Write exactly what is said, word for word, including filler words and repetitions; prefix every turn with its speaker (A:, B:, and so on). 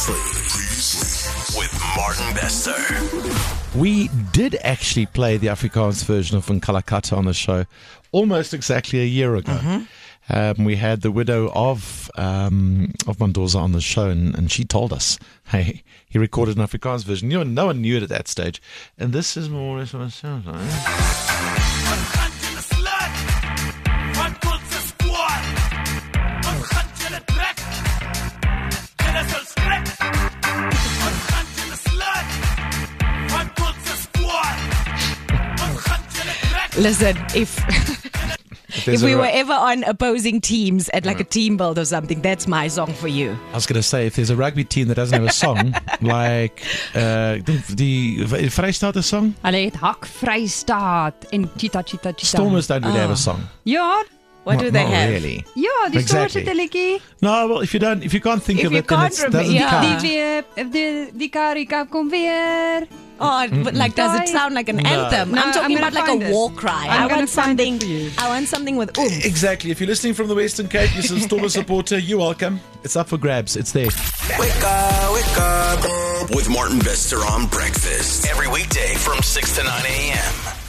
A: Previously, previously with Martin Bester.
B: We did actually play the Afrikaans version of Nkalakata on the show almost exactly a year ago. Mm-hmm. Um, we had the widow of um, of Mendoza on the show, and, and she told us, hey, he recorded an Afrikaans version. You know, no one knew it at that stage. And this is more or less what it sounds like.
C: Listen, if
B: If,
C: if we
B: a,
C: were ever on opposing teams at like a team build or something, that's my song for you.
B: I was going to say, if there's a rugby team that doesn't have a song, like uh, the, the Vrystaat song?
D: Hulle het Hak Vrystaat en Cheetah Cheetah Cheetah.
B: Stormers don't really
C: Oh.
B: have a song.
D: Ja,
C: What
B: Not-
C: do they
B: not
C: have?
B: Really.
D: ja, die
B: Exactly.
D: Stormers het 'n liedjie.
B: No, well, if you don't, if you can't think
C: If
B: of
C: you
B: it, then
C: can't
B: it
C: remember-
B: doesn't
C: yeah.
B: count.
D: Die weer die die Karika kom weer.
C: Oh, but like, does it sound like an
B: No.
C: anthem?
D: No,
C: I'm talking
D: I'm
C: about
D: gonna
C: like a
D: find it.
C: war cry.
D: I'm
C: I
D: gonna
C: want
D: find it
C: something.
D: for you.
C: I want something with oomph.
B: Exactly. If you're listening from the Western Cape, you're a Stormer supporter, you're welcome. It's up for grabs. It's there.
A: Wake up, wake up with Martin Bester on breakfast every weekday from six to nine a.m.